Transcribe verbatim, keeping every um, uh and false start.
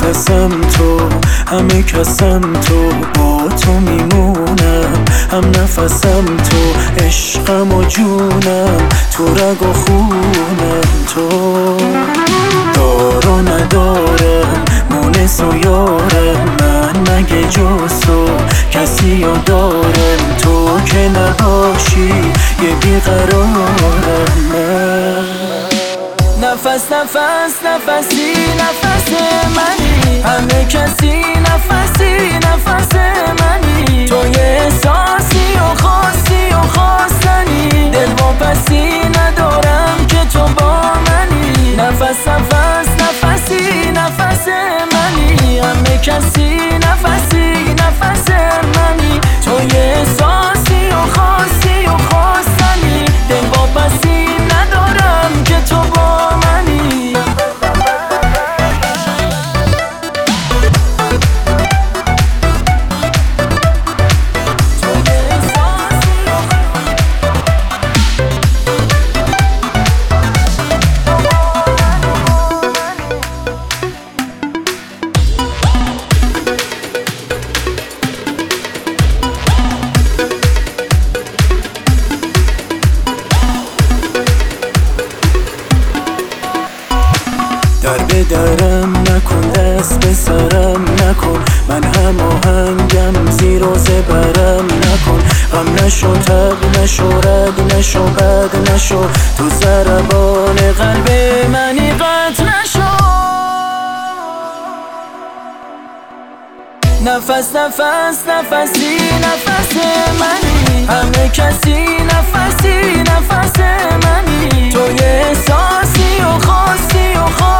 نفسم تو، همه کسم تو، با تو میمونم. هم نفسم تو، عشقم و جونم، تو رگ و خونم تو. دار و ندارم، مونس و یارم، من مگه جز تو کسی رو دارم؟ تو که نباشی یه بیقرارم من. نفس نفس نفسی نفس منی، همه کسی نفسی نفس منی. تو یه احساسی و خاصی و خواستنی، دل واپسی ندارم که تو با منی. نفس نفس نفسی نفس منی، همه کسی نفسی نفس منی. تو یه احساسی و خاصی و خواستنی، دل واپسی ندارم که تو با منی. در به درم نکن، دست به سرم نکن، من هم آهنگم زیر و زبرم نکن. غم نشو، تب نشو، رد نشو، بد نشو، تو ضربان قلب منی قطع نشو. نفس نفس نفسی نفس منی، همه کسی نفسی نفس منی. تو یه احساسی و خاصی و خاصی